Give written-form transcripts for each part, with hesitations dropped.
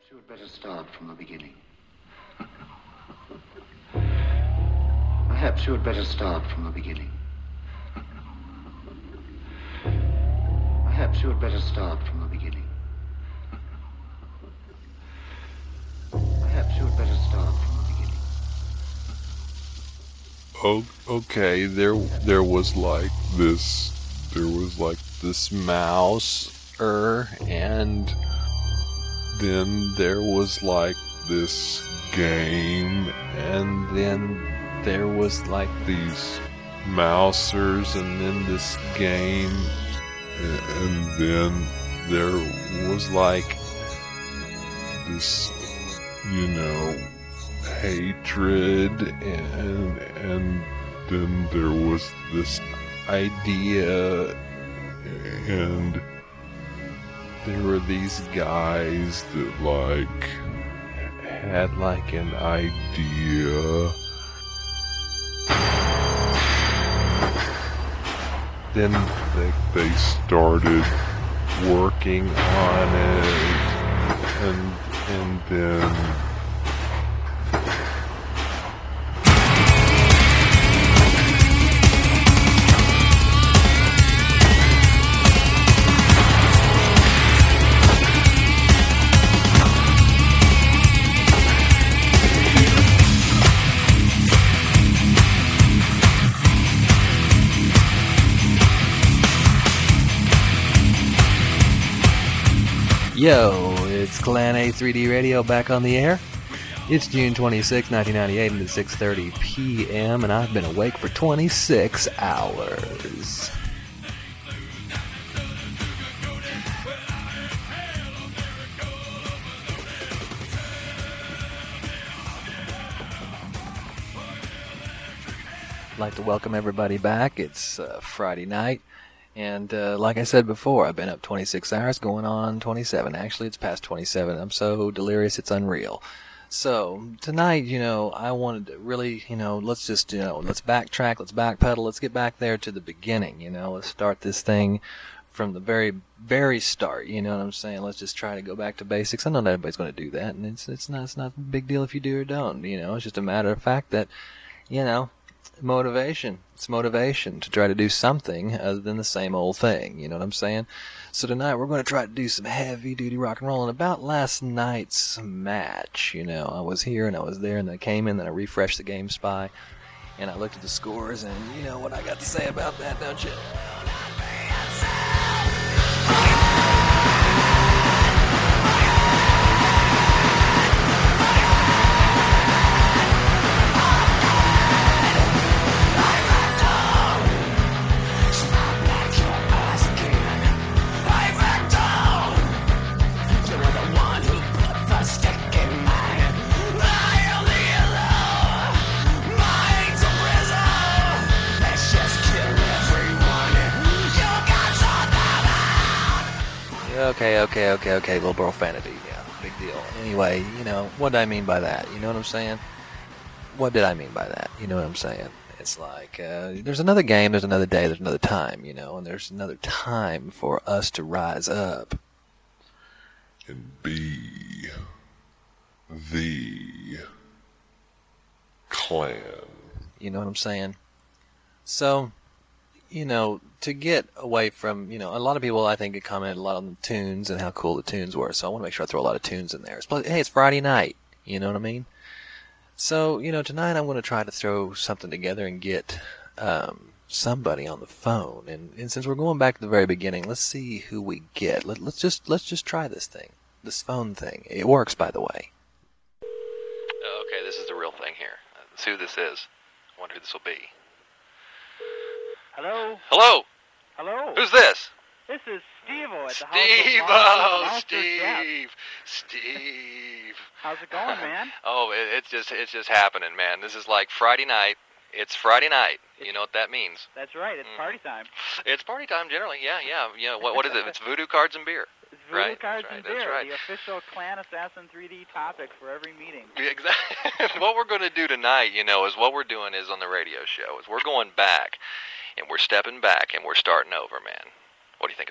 You had better start from the beginning. Perhaps you had better start from the beginning. Perhaps you had better start from the beginning. Perhaps you had better start from the beginning. Oh, okay. There was like this mouse, and then there was like this game, and then there was like these mousers, and then this game, and then there was like this, hatred, and then there was this idea, and there were these guys that like had like an idea. Then they started working on it, and then Yo, it's Clan A3D Radio back on the air. It's June 26, 1998, and it's 6:30 p.m., and I've been awake for 26 hours. I'd like to welcome everybody back. It's Friday night, and like I said before, I've been up 26 hours, going on 27. Actually, it's past 27. I'm so delirious, it's unreal. So, tonight, I wanted to really, let's just, let's backtrack, let's backpedal, let's get back there to the beginning, let's start this thing from the very, very start, you know what I'm saying? Let's just try to go back to basics. I know not everybody's going to do that, and it's not a big deal if you do or don't, it's just a matter of fact that, motivation. It's motivation to try to do something other than the same old thing, you know what I'm saying? So tonight we're going to try to do some heavy duty rock and roll. And about last night's match, I was here and I was there, and I came in and I refreshed the GameSpy and I looked at the scores, and you know what I got to say about that, don't you? Okay, little profanity, yeah, big deal. Anyway, what did I mean by that? You know what I'm saying? What did I mean by that? You know what I'm saying? It's like, there's another game, there's another day, there's another time, and there's another time for us to rise up. and be the clan. You know what I'm saying? So, to get away from, a lot of people, I think, comment a lot on the tunes and how cool the tunes were. So I want to make sure I throw a lot of tunes in there. Hey, it's Friday night. You know what I mean? So, tonight I'm going to try to throw something together and get somebody on the phone. And since we're going back to the very beginning, let's see who we get. Let's just try this thing, this phone thing. It works, by the way. Okay, this is the real thing here. Let's see who this is. I wonder who this will be. Hello? Hello. Hello? Who's this? This is Steve-O at the Steve, House of Steve. How's it going, man? Oh, it's just happening, man. This is like Friday night. It's Friday night. You know what that means? That's right. It's party time. It's party time generally. Yeah. What is it? It's voodoo cards and beer. It's voodoo Right? cards That's right, and that's beer, right. the official Clan Assassin 3D topic for every meeting. Yeah, exactly. What we're going to do tonight, is what we're doing is on the radio show. Is we're going back, and we're stepping back, and we're starting over, man. What do you think about that?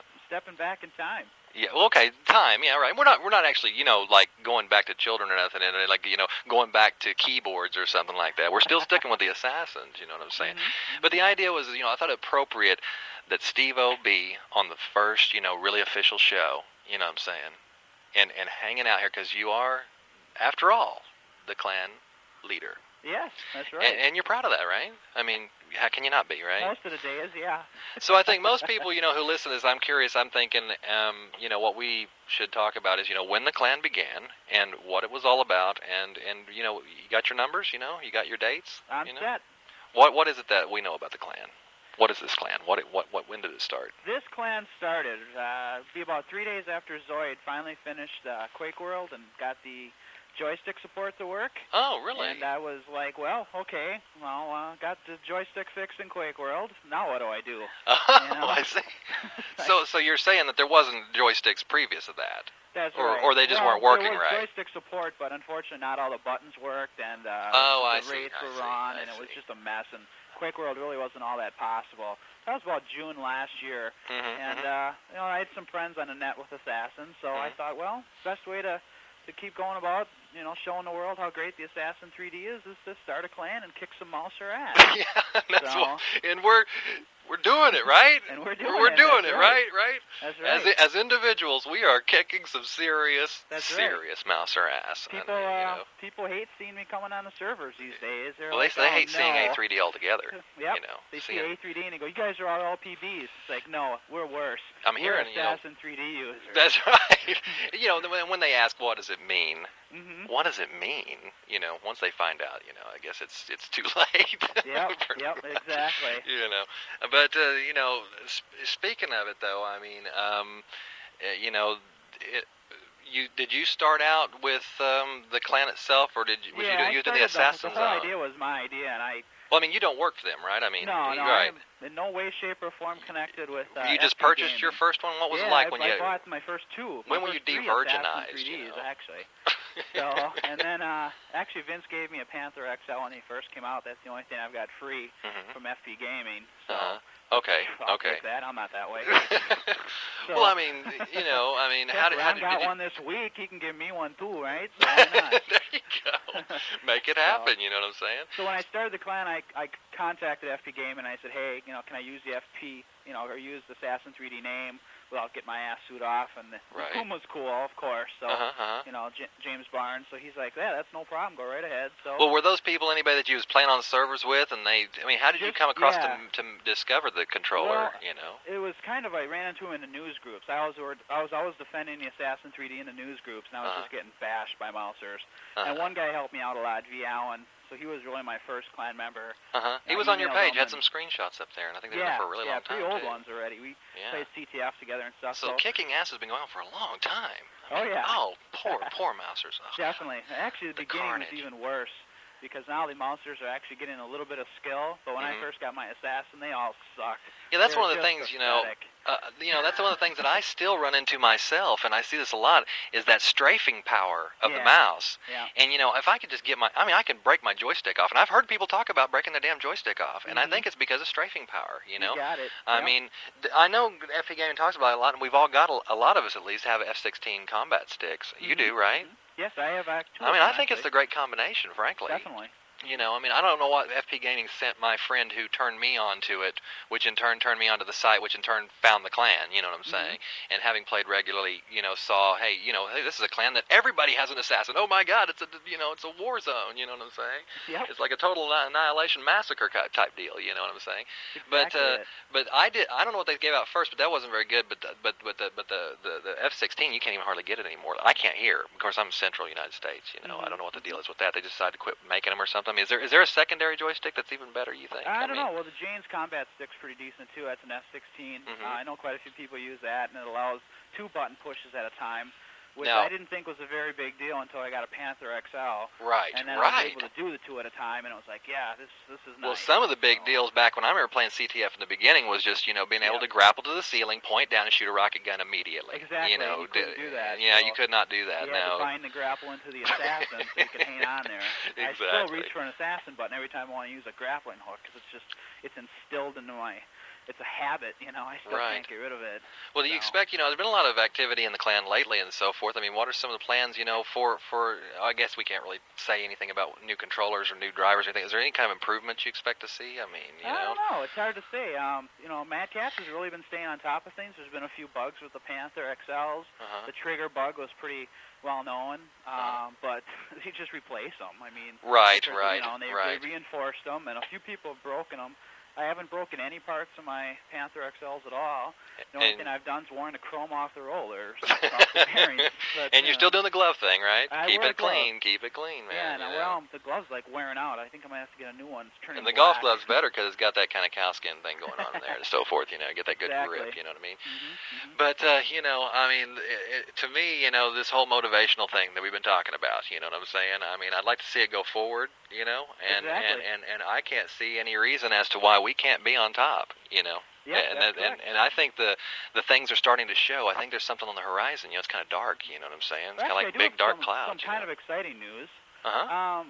stepping back in time. Yeah, well, okay, time, yeah, right. We're not actually, like going back to children or nothing, and like, going back to keyboards or something like that. We're still sticking with the Assassins, you know what I'm saying? Mm-hmm. But the idea was, I thought it appropriate that Steve O be on the first, really official show, you know what I'm saying, and hanging out here because you are, after all, the clan leader. Yes, that's right. And you're proud of that, right? I mean, how can you not be, right? Most of the days, yeah. So I think most people, who listen to this, I'm curious. I'm thinking, what we should talk about is, when the clan began and what it was all about, and you got your numbers, you got your dates. I'm set. What is it that we know about the clan? What is this clan? When did it start? This clan started be about 3 days after Zoid finally finished Quake World and got the joystick support to work. Oh, really? And I was like, well, okay, got the joystick fixed in Quake World. Now what do I do? Oh, I see. So you're saying that there wasn't joysticks previous to that? That's or, right. Or they just weren't working there was right? joystick support, but unfortunately not all the buttons worked, and I the see, rates were wrong, and it was just a mess, and Quake World really wasn't all that possible. That was about June last year, and I had some friends on the net with Assassin, so I thought, well, best way to keep going about, showing the world how great the Assassin 3D is to start a clan and kick some Mouser ass. Yeah, and we're doing it, right? And we're doing it, right? Right? That's right. As individuals, we are kicking some serious Mouser ass. People hate seeing me coming on the servers these days. Well, they hate seeing A3D altogether. Yep. They see A3D and they go, "You guys are all PBs." It's like, no, we're worse. I'm hearing, Assassin 3D users. That's right. When they ask, what does it mean? Mm-hmm. What does it mean? Once they find out, I guess it's too late. Yep, exactly. But speaking of it, though, I mean, did you start out with the clan itself, or was you did the Assassin The whole idea was my idea, and Well, I mean, you don't work for them, right? I mean, no, right. I am in no way, shape, or form connected with. You just FP purchased Gaming. your first one. What was it like when I bought my first two. When were you de-virginized? 3Ds, actually. So, and then actually Vince gave me a Panther XL when he first came out. That's the only thing I've got free from FP Gaming. So okay. I'll take that. I'm not that way. So, well, I mean, how did got one this week? He can give me one too, right? So why not? There you go. Make it happen. You know what I'm saying? So when I started the clan, I contacted FP Gaming and I said, hey, can I use the FP, or use the Assassin 3D name without getting my ass suit off? And the Boom was cool, of course. So James Barnes. So he's like, yeah, that's no problem. Go right ahead. So. Well, were those people anybody that you was playing on servers with? And how did you come across to discover the controller? Well, it was kind of I ran into him in the news groups. I was always defending the Assassin 3D in the news groups, and I was just getting bashed by Mousers. And one guy helped me out a lot, V. Allen. So he was really my first clan member. He was on your page. Had some screenshots up there, and I think they've been for a really long time. Yeah, pretty old ones already. We played CTF together and stuff. So kicking ass has been going on for a long time. Oh, poor Mousers. Definitely. Actually, the beginning was even worse because now the Mousers are actually getting a little bit of skill. But when I first got my Assassin, they all sucked. Yeah, that's one of the things, that's one of the things that I still run into myself, and I see this a lot, is that strafing power of the mouse. Yeah. And, if I could just get I can break my joystick off, and I've heard people talk about breaking the damn joystick off, and I think it's because of strafing power, You got it. I mean, I know FP Gaming talks about it a lot, and we've all got, a lot of us at least, have F-16 combat sticks. You do, right? Yes, I have two. I think it's a great combination, frankly. Definitely. I don't know what FP Gaming sent my friend who turned me on to it, which in turn turned me onto the site, which in turn found the clan, you know what I'm saying? And having played regularly, saw, hey, this is a clan that everybody has an assassin. Oh my God, it's a war zone, you know what I'm saying? Yep. It's like a total annihilation massacre type deal, you know what I'm saying? Exactly but I don't know what they gave out first, but that wasn't very good. But the F-16, you can't even hardly get it anymore. I can't hear. Of course, I'm central United States, I don't know what the deal is with that. They decided to quit making them or something. I mean, is there a secondary joystick that's even better, you think? I don't know. Well, the Jane's combat stick's pretty decent too. That's an F-16. I know quite a few people use that, and it allows 2 button pushes at a time, which I didn't think was a very big deal until I got a Panther XL. Right. And then I was able to do the 2 at a time, and it was like, yeah, this is nice. Well, some of the big deals back when I remember playing CTF in the beginning was just being able to grapple to the ceiling, point down, and shoot a rocket gun immediately. Exactly. You couldn't do that. Yeah, you could not do that. You had to bind the grapple into the assassin so you could hang on there. Exactly. I still reach for an assassin button every time I want to use a grappling hook because it's instilled into my it's a habit, I still Right. can't get rid of it. Well, do you So. expect, there's been a lot of activity in the clan lately and so forth. I mean, what are some of the plans, for I guess we can't really say anything about new controllers or new drivers or anything. Is there any kind of improvements you expect to see? I mean, I don't know. It's hard to say. Matt Katz has really been staying on top of things. There's been a few bugs with the Panther XLs. Uh-huh. The trigger bug was pretty well known, but they just replaced them. I mean, Right. They reinforced them, and a few people have broken them. I haven't broken any parts of my Panther XLs at all. The only thing I've done is worn the chrome off the rollers, off the bearings. But, and you're still doing the glove thing, right? I Keep wear it clean. Keep it clean, man. Yeah, well, the glove's like wearing out. I think I might have to get a new one. It's turning And the black. golf glove's better because it's got that kind of cowskin thing going on in there and so forth, get that good Exactly. grip, you know what I mean? Mm-hmm. But, I mean, to me, this whole motivational thing that we've been talking about, you know what I'm saying? I mean, I'd like to see it go forward, and, exactly. and I can't see any reason as to why we can't be on top, Yep, and I think the things are starting to show. I think there's something on the horizon. It's kind of dark. You know what I'm saying? It's kind of like big dark clouds. Some kind of exciting news. Uh-huh.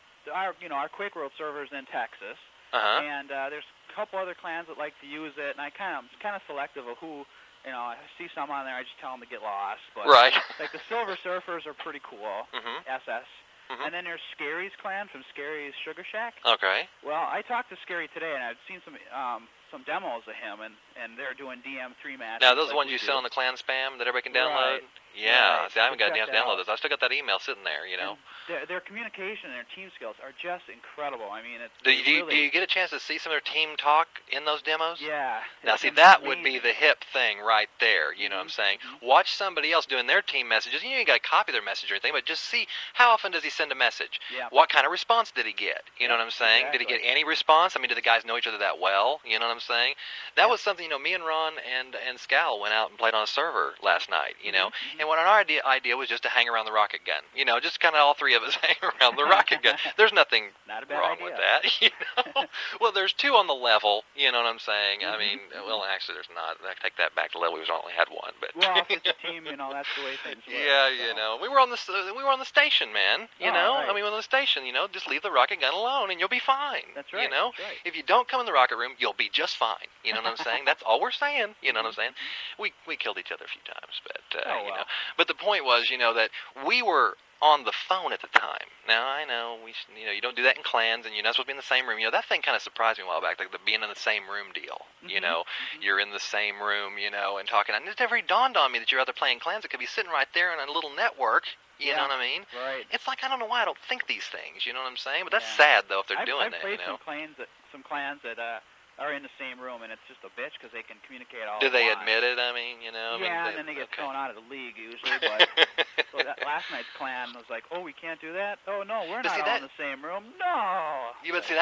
Our Quake World server's in Texas, and there's a couple other clans that like to use it, and I'm kind of selective of who. I see some on there. I just tell them to get lost. But right. Like the Silver Surfers are pretty cool. SS. And then there's Scary's clan from Scary's Sugar Shack. Okay. Well, I talked to Scary today, and I've seen some demos of him, and they're doing DM3 matches. Now, those like ones you sell in the clan spam that everybody can download? Right. Yeah. Right. See, I haven't got a chance to download out. those. I still got that email sitting there, And their communication and their team skills are just incredible. I mean, do you get a chance to see some of their team talk in those demos? Yeah. Now, see, that would be the hip thing right there. You know what I'm saying? Watch somebody else doing their team messages. You ain't got to copy their message or anything, but just see how often does he send a message? Yeah. What kind of response did he get? You know what I'm saying? Exactly. Did he get any response? I mean, do the guys know each other that well? You know what I'm saying? That was something, me and Ron and Scal went out and played on a server last night, and what our idea was just to hang around the rocket gun. Just kind of all three of us hang around the rocket gun. There's nothing wrong with that, Well, there's two on the level, you know what I'm saying? I mean, well, actually, there's not. I take that back. The level, we've only had one, but well, if it's a team, that's the way things work. Yeah, we were on the station, man. Right. I mean, on the station, just leave the rocket gun alone, and you'll be fine. That's right. That's right. If you don't come in the rocket room, you'll be just fine. You know what I'm saying? That's all we're saying. You know what I'm saying? We killed each other a few times, but But the point was, that we were on the phone at the time. Now I know you don't do that in clans, and you're not supposed to be in the same room. That thing kind of surprised me a while back, like the being in the same room deal. You're in the same room, and talking. And it never dawned on me that you're out there playing clans. It could be sitting right there in a little network. You know what I mean? Right. It's like I don't know why I don't think these things. You know what I'm saying? But that's sad though if they're doing that. I've played some clans that are in the same room, and it's just a bitch because they can communicate all. Do they admit it? I mean, Yeah, and then they get thrown out of the league usually. But so last night's clan was like, "Oh, we can't do that. Oh no, we're not all in the same room. No." Yeah, but see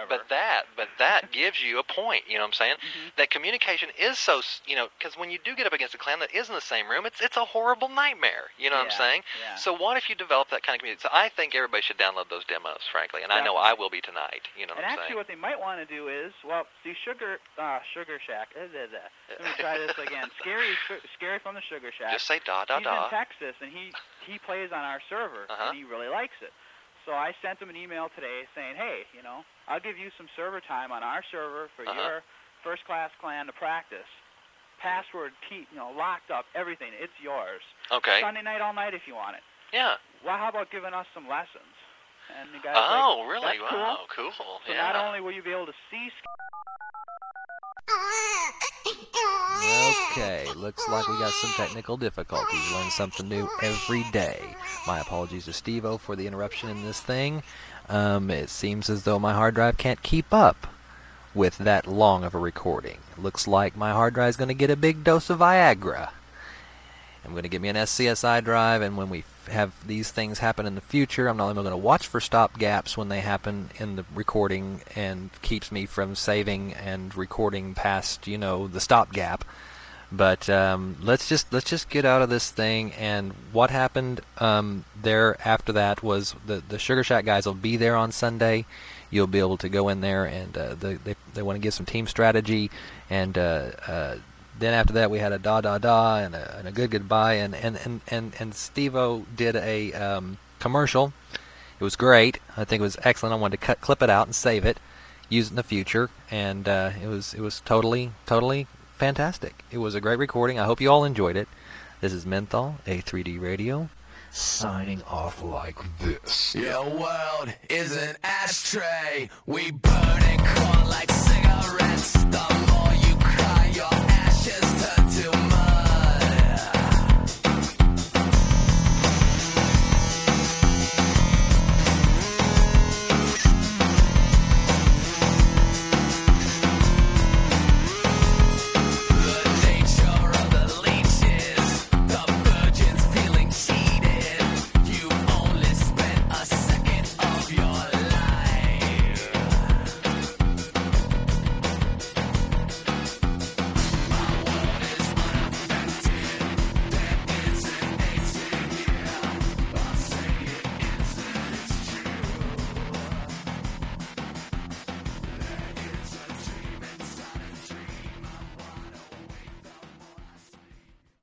that gives you a point. You know what I'm saying? That communication is so because when you do get up against a clan that is in the same room, it's a horrible nightmare. You know what I'm saying? Yeah. So what if you develop that kind of community? So I think everybody should download those demos, frankly, and I know I will be tonight. You know what I'm saying? And actually, what they might want to do is, see Sugar Shack. Let me try this again. Scary from the Sugar Shack. Just say da. He's in Texas, and he plays on our server, and he really likes it. So I sent him an email today saying, hey, I'll give you some server time on our server for your first-class clan to practice. Password, key, locked up, everything. It's yours. Okay. Sunday night, all night if you want it. Yeah. Well, how about giving us some lessons? And the guy's really? That's wow, cool. So not only will you be able to see. Okay, looks like we got some technical difficulties. Learn something new every day. My apologies to Steve-O for the interruption in this thing. It seems as though my hard drive can't keep up with that long of a recording. Looks like my hard drive is going to get a big dose of Viagra. I'm going to get me an SCSI drive, and when we have these things happen in the future, I'm not only going to watch for stop gaps when they happen in the recording and keeps me from saving and recording past, the stop gap. But let's just get out of this thing. And what happened there after that was the Sugar Shack guys will be there on Sunday. You'll be able to go in there, and they want to give some team strategy, and then after that we had a da and a goodbye, and Steve-O did a commercial. It was great. I think it was excellent. I wanted to clip it out and save it. use it in the future, and it was totally fantastic. It was a great recording. I hope you all enjoyed it. This is Menthol, A3D Radio, signing off like this. Your world is an ashtray. We burn and crawl like cigarettes. The more you cry, your ashes